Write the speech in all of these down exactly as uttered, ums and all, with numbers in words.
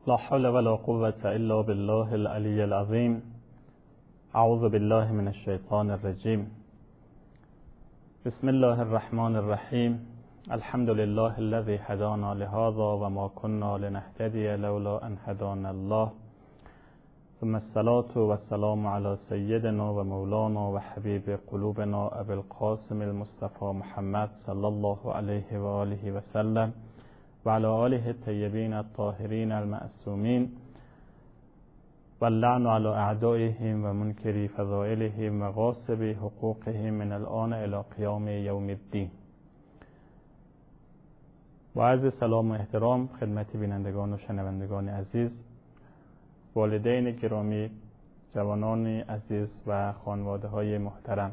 لا حول ولا قوة إلا بالله العلي العظيم. اعوذ بالله من الشیطان الرجیم. بسم الله الرحمن الرحیم. الحمد لله الذي هدانا لهذا وما كنا لنهتدي لولا ان هدانا الله. ثم الصلاة والسلام على سيدنا ومولانا وحبيب قلوبنا ابي القاسم المصطفى محمد صلى الله عليه وآله وسلم وعلى آله الطيبين الطاهرين المعصومين واللعن على اعدائهم ومنكري فضائلهم وغاصبي حقوقهم من الآن الى قیام یوم الدین. با عرض سلام و احترام خدمت بینندگان و شنوندگان عزیز، والدین گرامی، جوانان عزیز و خانواده های محترم،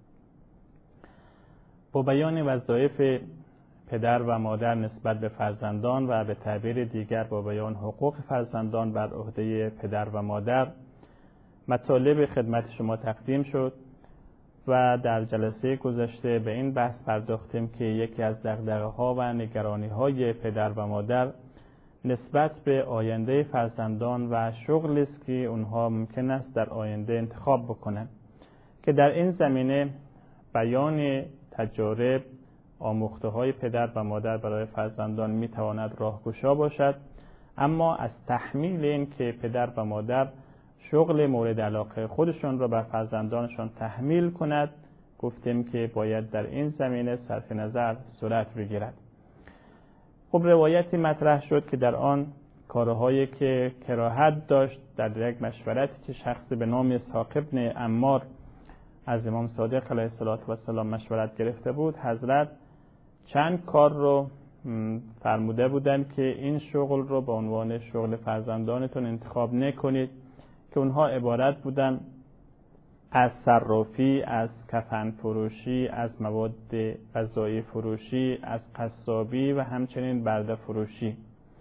با بیان وظایف پدر و مادر نسبت به فرزندان و به تعبیر دیگر با بیان حقوق فرزندان بر عهده پدر و مادر مطالب خدمت شما تقدیم شد و در جلسه گذشته به این بحث پرداختیم که یکی از دغدغه‌ها و نگرانی‌های پدر و مادر نسبت به آینده فرزندان و شغلی است که اونها ممکن است در آینده انتخاب بکنند، که در این زمینه بیان تجارب آموخته‌های پدر و مادر برای فرزندان میتواند راهگشا باشد، اما از تحمیل این که پدر و مادر شغل مورد علاقه خودشون را بر فرزندانشان تحمیل کند گفتیم که باید در این زمینه صرف نظر صورت بگیرد. خب روایتی مطرح شد که در آن کارهایی که کراهت داشت در یک مشورتی که شخصی به نام اسحاق ابن عمار از امام صادق علیه السلام مشورت گرفته بود، حضرت چند کار رو فرموده بودند که این شغل رو به عنوان شغل فرزندانتون انتخاب نکنید، که اونها عبارت بودن از صرافی، از کفن فروشی، از مواد غذایی فروشی، از قصابی و همچنین برده فروشی.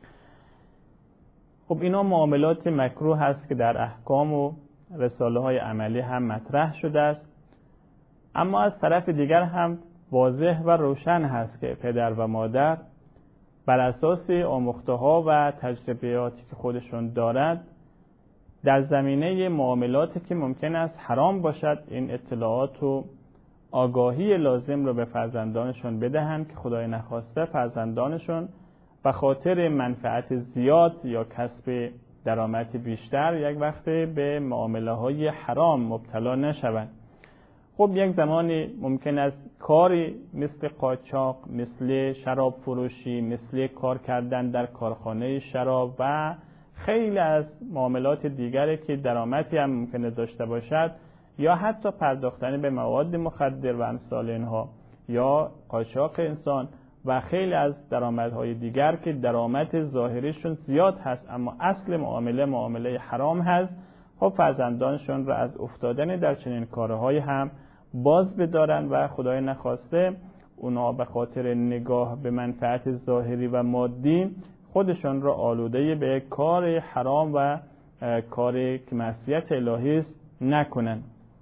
خب اینا معاملات مکروه هست که در احکام و رساله های عملی هم مطرح شده است، اما از طرف دیگر هم واضح و روشن هست که پدر و مادر بر اساس آموخته ها و تجربیاتی که خودشون دارد در زمینه معاملاتی که ممکن است حرام باشد این اطلاعات و آگاهی لازم رو به فرزندانشون بدهند که خدای نخواسته فرزندانشون به خاطر منفعت زیاد یا کسب درآمد بیشتر یک وقت به معامله های حرام مبتلا نشوند. خب یک زمانی ممکن است کاری مثل قاچاق، مثل شراب فروشی، مثل کار کردن در کارخانه شراب و خیلی از معاملات دیگری که درآمدی هم ممکنه داشته باشد، یا حتی پرداختن به مواد مخدر و امثال اینها، یا قاچاق انسان و خیلی از درآمدهای دیگر که درآمد ظاهریشون زیاد هست اما اصل معامله معامله حرام هست، خب فرزندانشون را از افتادن در چنین کارهای هم باز بدارن و خدای نخواسته اونا به خاطر نگاه به منفعت ظاهری و مادی خودشون را آلوده به کار حرام و کاری که معصیت الهی است نکنن.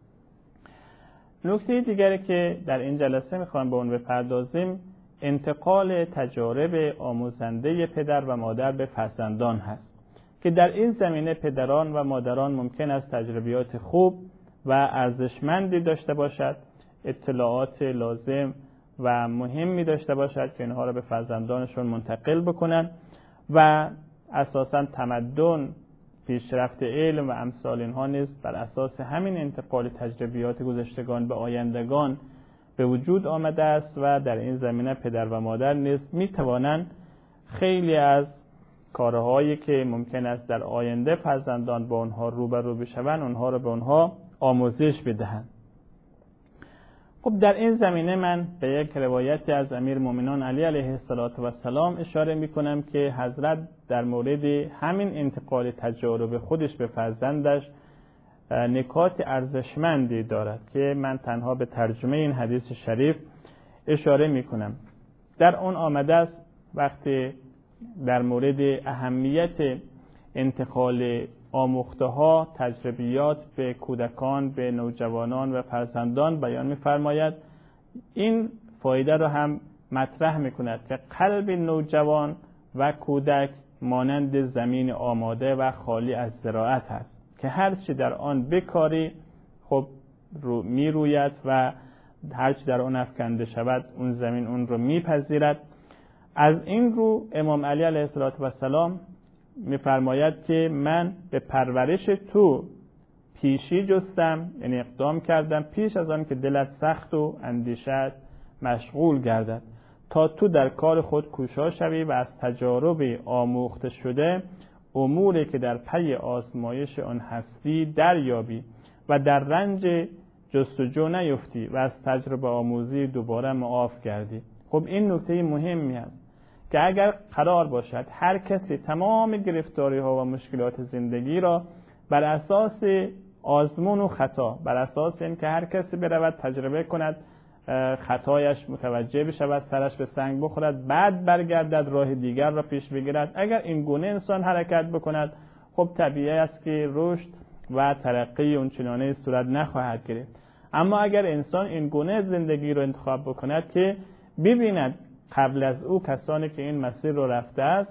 نکته دیگری که در این جلسه میخوام به اون بپردازیم انتقال تجارب آموزنده پدر و مادر به فرزندان هست، که در این زمینه پدران و مادران ممکن است تجربیات خوب و ارزشمندی داشته باشد، اطلاعات لازم و مهمی داشته باشد که اینها را به فرزندانشون منتقل بکنن و اساساً تمدن، پیشرفت علم و امثال اینها نیز بر اساس همین انتقال تجربیات گذشتگان به آیندگان به وجود آمده است و در این زمینه پدر و مادر نیز می توانند خیلی از کارهایی که ممکن است در آینده فرزندان با آنها روبرو بشوند اونها را به آنها آموزش بدهند. خب در این زمینه من به یک روایتی از امیرالمومنین علی علیه السلام اشاره می کنم که حضرت در مورد همین انتقال تجارب خودش به فرزندش نکات ارزشمندی دارد که من تنها به ترجمه این حدیث شریف اشاره می کنم. در اون آمده است وقتی در مورد اهمیت انتقال آموخته ها تجربیات به کودکان، به نوجوانان و فرزندان بیان می‌فرماید، این فایده رو هم مطرح می‌کند که قلب نوجوان و کودک مانند زمین آماده و خالی از زراعت هست که هر چی در آن بکاری خب رو می روید و هر چی در آن افکنده شود اون زمین اون رو میپذیرد. از این رو امام علی علیه السلام میفرماید که من به پرورش تو پیشی جستم، یعنی اقدام کردم پیش از آن که دلت سخت و اندیشت مشغول گردد، تا تو در کار خود کوشا شوی و از تجارب آموخته شده اموری که در پی آزمایش آن هستی دریابی و در رنج جستجو نیفتی و از تجربه آموزی دوباره معاف گردی. خب این نکته مهمی است که اگر قرار باشد هر کسی تمام گرفتاری ها و مشکلات زندگی را بر اساس آزمون و خطا، بر اساس این که هر کسی برود تجربه کند، خطایش متوجه بشود، سرش به سنگ بخورد، بعد برگردد راه دیگر را پیش بگیرد، اگر این گونه انسان حرکت بکند خب طبیعی است که رشد و ترقی اونچنانه صورت نخواهد گرفت. اما اگر انسان این گونه زندگی رو انتخاب بکند که ببیند قبل از او کسانی که این مسیر رو رفته است،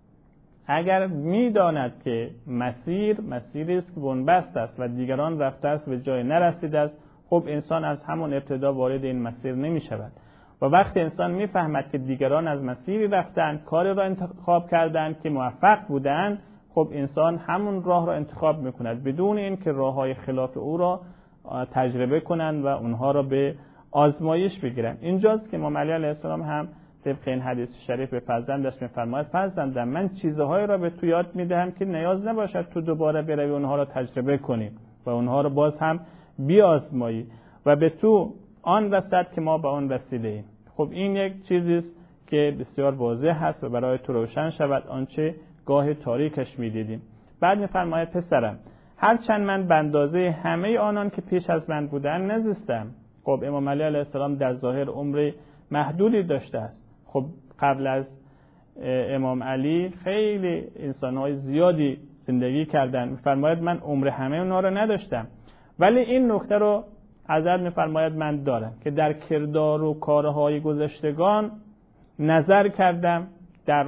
اگر میداند که مسیر مسیری است که بنبست است و دیگران رفته است و جای نرسیده است، خب انسان از همون ابتدا وارد این مسیر نمی شود. و وقتی انسان میفهمد که دیگران از مسیری رفتن، کاری را انتخاب کردن که موفق بودن، خب انسان همون راه را انتخاب میکند بدون این که راههای خلاف او را تجربه کنند و اونها را به آزمایش بگیرن. اینجاست که امام علی علیه السلام هم طبق این حدیث شریف به فرزندش میفرماید فرزندم من چیزهایی را به تو یاد میدهم که نیاز نباشد تو دوباره بروی اونها را تجربه کنی و اونها را باز هم بیازمایی و به تو آن رسد که ما به آن رسیده ایم. خب این یک چیزی است که بسیار واضح هست و برای تو روشن شود آنچه گاه تاریکش میدیدیم. بعد میفرماید پسرم هرچند من به اندازه همه آنان که پیش از من بودن نزیستم. خب امام علی علیه السلام در ظاهر عمر محدودی داشته است. خب قبل از امام علی خیلی انسان‌های زیادی زندگی کردن. میفرماید من عمر همه اونها رو نداشتم، ولی این نکته رو حضرت میفرماید من دارم که در کردار و کارهای گذشتگان نظر کردم، در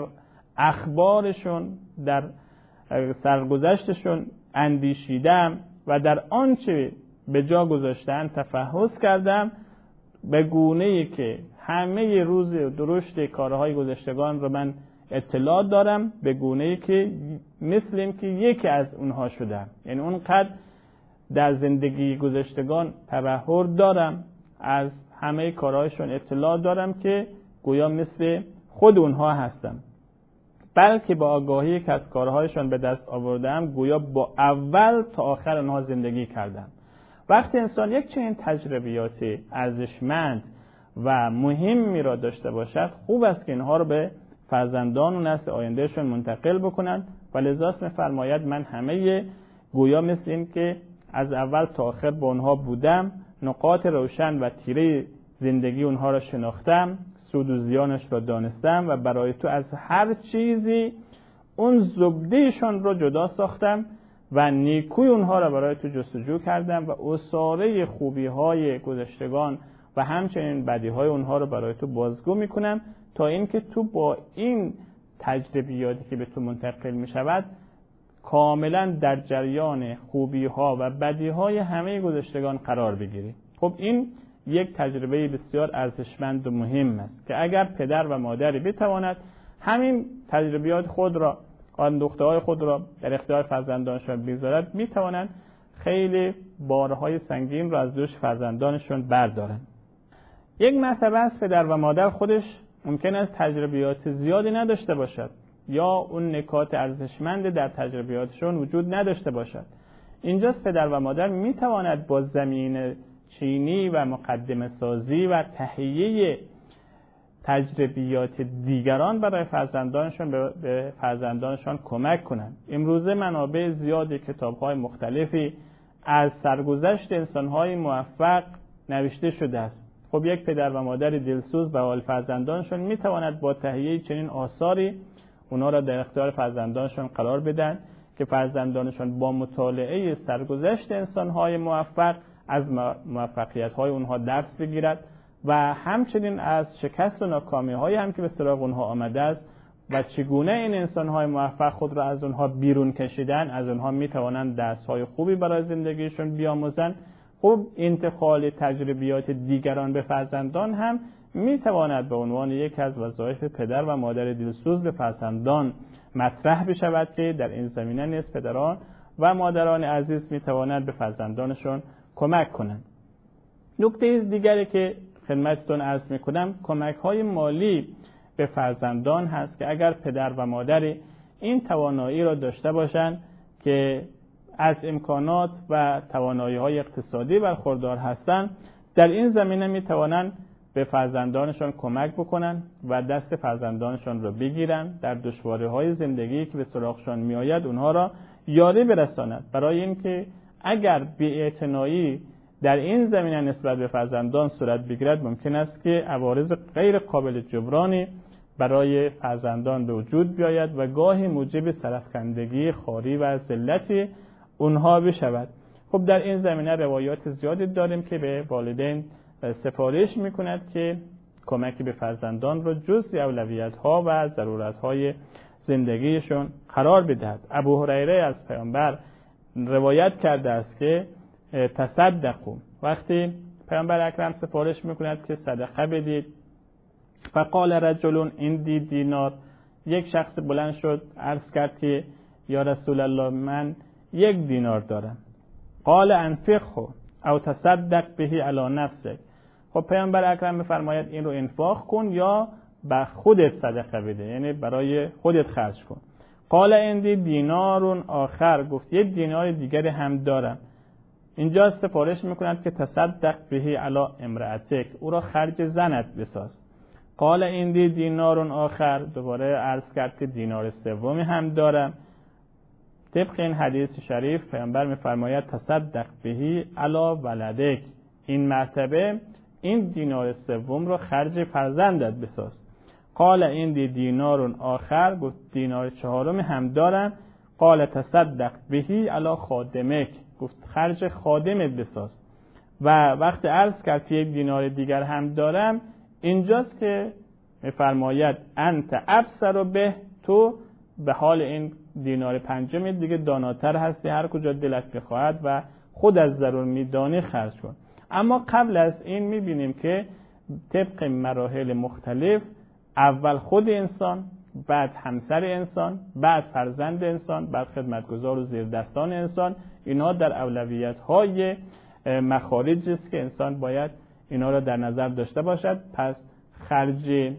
اخبارشون، در سرگذشتشون اندیشیدم و در آنچه به جا گذاشتن تفحص کردم، به گونه‌ای که همه روز درشت کارهای گذشتگان رو من اطلاع دارم، به گونه‌ای که مثلیم که یکی از اونها شدم. یعنی اونقدر در زندگی گذشتگان تبحر دارم، از همه کارهایشون اطلاع دارم که گویا مثل خود اونها هستم، بلکه با آگاهی که از کارهایشون به دست آوردم گویا با اول تا آخر اونها زندگی کردم. وقتی انسان یک چنین تجربیات ارزشمند و مهمی را داشته باشد، خوب است که اینها رو به فرزندان و نسل آیندهشون منتقل بکنند و لذاست می‌فرماید من همه گویا مثل این که از اول تا آخر با اونها بودم، نقاط روشن و تیره زندگی اونها را شناختم، سود و زیانش را دانستم و برای تو از هر چیزی اون زبدهشان را جدا ساختم و نیکوی اونها را برای تو جستجو کردم و اساره خوبی های گذشتگان و همچنین بدی های اونها را برای تو بازگو میکنم تا اینکه تو با این تجربیاتی که به تو منتقل میشود کاملا در جریان خوبی ها و بدی های همه گذشتگان قرار بگیری. خب این یک تجربه بسیار ارزشمند و مهم است که اگر پدر و مادری بتواند همین تجربیات خود را، آن دخترهای خود را در اختیار فرزندانشان بگذارد، میتوانند خیلی بارهای سنگین را از دوش فرزندانشان بردارند. یک مرتبه است پدر و مادر خودش ممکن است تجربیات زیادی نداشته باشد یا اون نکات ارزشمند در تجربیاتشون وجود نداشته باشد. اینجاست پدر و مادر میتواند با زمین چینی و مقدمه سازی و تهیه تجربیات دیگران برای فرزندانشان به فرزندانشان کمک کنند. امروزه منابع زیادی کتاب‌های مختلفی از سرگذشت انسان‌های موفق نوشته شده است. خب یک پدر و مادر دلسوز به حال فرزندانشان میتواند با تهیه چنین آثاری اونا را در اختیار فرزندانشان قرار بدن که فرزندانشان با مطالعه سرگذشت انسان‌های موفق از موفقیت‌های اونها درس بگیرد و همچنین از شکست و ناکامی‌هایی هم که به سراغ اونها آمده است و چگونه این انسان‌های موفق خود را از اونها بیرون کشیدن، از اونها میتوانند درس‌های خوبی برای زندگیشون بیاموزند. خب انتقال تجربیات دیگران به فرزندان هم میتواند به عنوان یک از وظایف پدر و مادر دلسوز به فرزندان مطرح بشود که در این زمینه نیز پدران و مادران عزیز میتوانند به فرزندانشون کمک کنند. نکته دیگری که خدمتتون عرض میکنم کمک‌های مالی به فرزندان هست که اگر پدر و مادر این توانایی را داشته باشند که از امکانات و توانایی‌های اقتصادی برخوردار هستند، در این زمینه میتوانند به فرزندانشان کمک بکنن و دست فرزندانشان را بگیرن، در دشواری‌های زندگی که به سراغشان میآید اونها را یاری برساند، برای اینکه اگر بی‌اعتنایی در این زمینه نسبت به فرزندان صورت بگیرد ممکن است که عوارض غیر قابل جبرانی برای فرزندان به وجود بیاید و گاهی موجب سرفکندگی، خواری و ذلت اونها بشود. خب در این زمینه روایات زیادی داریم که به والدین سفارش میکند که کمکی به فرزندان را جزء اولویت‌ها و ضرورت‌های زندگیشون قرار بدهد. ابو هریره از پیامبر روایت کرده است که تصدقوا، وقتی پیامبر اکرم سفارش میکند که صدقه بدید، فقال رجل عندی دینار، یک شخص بلند شد عرض کرد که یا رسول الله من یک دینار دارم. قال انفقه او تصدق به علی نفسک. خب پیامبر اکرم میفرماید این رو انفاق کن یا به خودت صدقه بده، یعنی برای خودت خرج کن. قال عندی دینار آخر، گفت یک دینار دیگری هم دارم. اینجا سفارش میکند که تصدق به علی امرأتک، او را خرج زنت بساز. قال عندی دینار آخر، دوباره عرض کرد که دینار سومی هم دارم. طبق این حدیث شریف پیامبر میفرماید تصدق به علی ولدک، این مرتبه این دینار سوم رو خرج فرزندت بساز. قال عندی دینار آخر، گفت دینار چهارم هم دارم. قال تصدق به علی خادمک، گفت خرج خادمت بساز. و وقتی عرض کرد که یک دینار دیگر هم دارم، اینجاست که میفرماید انت ابصر به، تو به حال این دینار پنجم دیگه داناتر هستی، هر کجا دلت بخواهد و خود از ضرور میدانی خرج کن. اما قبل از این میبینیم که طبق مراحل مختلف اول خود انسان، بعد همسر انسان، بعد فرزند انسان، بعد خدمتگزار و زیردستان انسان، اینها در اولویت‌های مخارجی است که انسان باید اینا را در نظر داشته باشد. پس خرج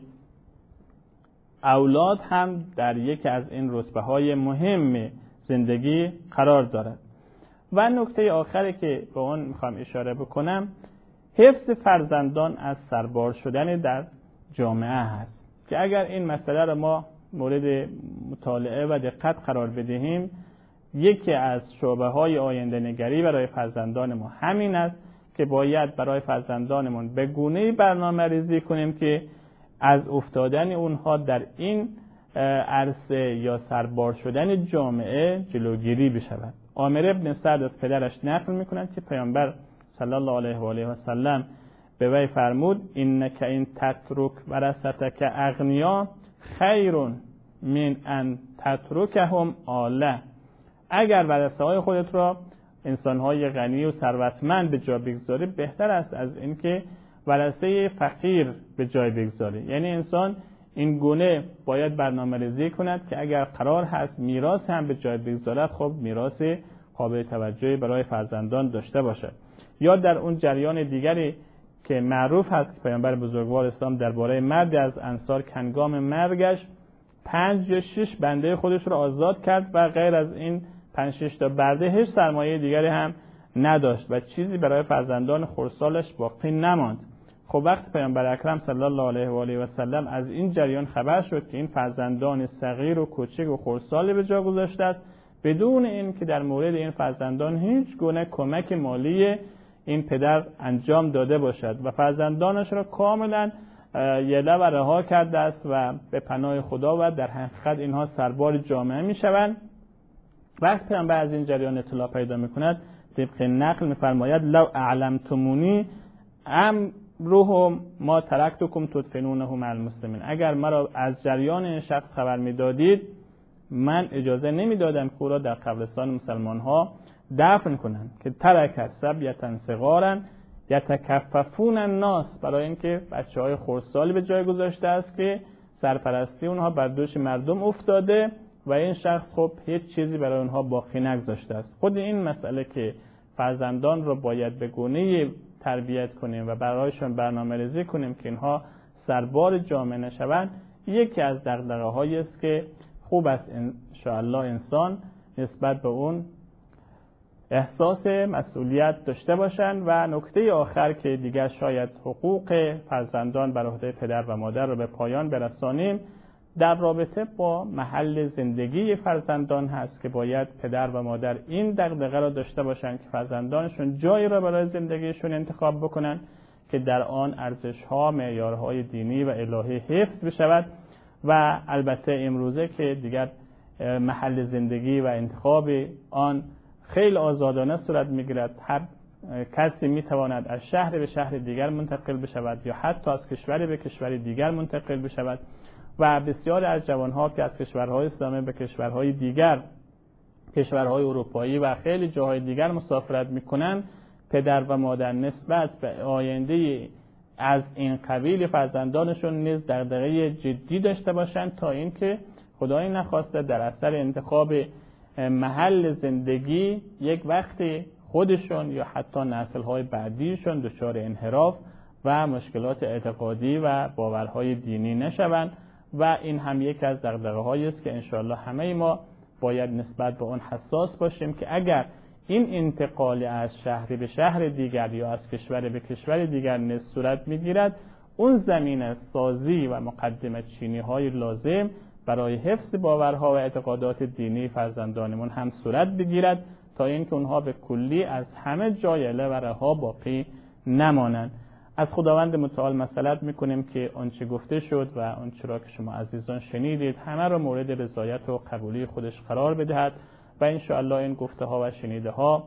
اولاد هم در یکی از این رتبه‌های مهم زندگی قرار دارد. و نکته آخری که به اون میخوام اشاره بکنم، حفظ فرزندان از سربار شدن در جامعه هست که اگر این مسئله را ما مورد مطالعه و دقت قرار بدهیم، یکی از شعبه‌های آینده نگری برای فرزندان ما همین است که باید برای فرزندانمون به گونه‌ای برنامه ریزی کنیم که از افتادن اونها در این عرصه یا سربار شدن جامعه جلوگیری بشود. عامر ابن سعد از پدرش نقل می‌کند که پیامبر صلی الله علیه و آله و سلم به وی فرمود انک ان تترک ورثتک اغنیا خیر من ان تترکهم عاله. اگر ورثه های خودت را انسان‌های غنی و ثروتمند به جا بگذاری، بهتر است از اینکه ورثه فقیر به جای بگذاری. یعنی انسان این گونه باید برنامه ریزی کند که اگر قرار هست میراث هم به جای بگذارد، خب میراث قابل توجهی برای فرزندان داشته باشد. یا در اون جریان دیگری که معروف هست که پیامبر بزرگوار اسلام درباره مرد از انصار که هنگام مرگش پنج یا شش بنده خودش رو آزاد کرد و غیر از این پنج شش تا برده هیچ سرمایه دیگری هم نداشت و چیزی برای فرزندان خردسالش باقی نماند. خب وقت پیامبر اکرم صلی الله علیه و آله و سلم از این جریان خبر شد که این فرزندان صغیر و کوچک و خردسال به جا گذاشته است، بدون این که در مورد این فرزندان هیچ گونه کمک مالی این پدر انجام داده باشد و فرزندانش را کاملا یله و رها کرده است و به پناه خدا و در حقیقت اینها سربار جامعه می شوند. وقت پیامبر از این جریان اطلاع پیدا می کند، طبق نقل می فرماید لو اعلمتمونی ام روحم ما ترکتکم تدفنونه مع المسلمین، اگر مرا از جریان این شخص خبر میدادید من اجازه نمیدادم که او را در قبرستان مسلمان ها دفن کنند. که ترک سبیتا صغارا یتکففون الناس، برای اینکه بچهای خردسالی به جای گذاشته است که سرپرستی اونها بر دوش مردم افتاده و این شخص خب هیچ چیزی برای اونها باقی نگذاشته است. خود این مسئله که فرزندان رو باید به گونه‌ای تربیت کنیم و برایشان برنامه‌ریزی کنیم که اینها سربار جامعه نشوند، یکی از دغدغه‌هایی است که خوب است ان شاءالله انسان نسبت به اون احساس مسئولیت داشته باشند. و نکته آخر که دیگر شاید حقوق فرزندان بر عهده پدر و مادر رو به پایان برسانیم، در رابطه با محل زندگی فرزندان هست که باید پدر و مادر این دغدغه را داشته باشند که فرزندانشون جایی را برای زندگیشون انتخاب بکنن که در آن ارزش‌ها، معیارهای دینی و الهی حفظ بشود. و البته امروزه که دیگر محل زندگی و انتخاب آن خیلی آزادانه صورت میگیرد، هر کسی میتواند از شهر به شهر دیگر منتقل بشود یا حتی از کشوری به کشور دیگر منتقل بشود و بسیاری از جوانها که از کشورهای اسلامی به کشورهای دیگر، کشورهای اروپایی و خیلی جاهای دیگر مسافرت میکنن، پدر و مادر نسبت به آینده از این قبیل فرزندانشون نیز دغدغه جدی داشته باشند تا اینکه خدای نخواسته در اثر انتخاب محل زندگی یک وقتی خودشون یا حتی نسل‌های بعدیشون دچار انحراف و مشکلات اعتقادی و باورهای دینی نشوند. و این هم یک از دغدغه‌هایی است که انشاءالله همه ما باید نسبت به اون حساس باشیم که اگر این انتقال از شهری به شهر دیگر یا از کشور به کشور دیگر نیز صورت می‌گیرد، اون زمینه سازی و مقدمه چینی‌های لازم برای حفظ باورها و اعتقادات دینی فرزندانمون هم صورت بگیرد تا اینکه اونها به کلی از همه جایله و رها باقی نمانند. از خداوند متعال مسئلت میکنیم که آنچه گفته شد و آنچه را که شما عزیزان شنیدید همه را مورد رضایت و قبولی خودش قرار بدهد و انشاءالله این گفته ها و شنیده ها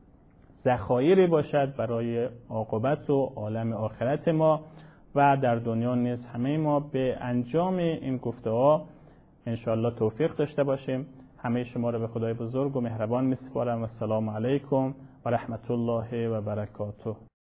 ذخایری باشد برای عاقبت و عالم آخرت ما و در دنیا نیز همه ما به انجام این گفته ها انشاءالله توفیق داشته باشیم. همه شما را به خدای بزرگ و مهربان میسپارم و السلام علیکم و رحمت الله و برکاته.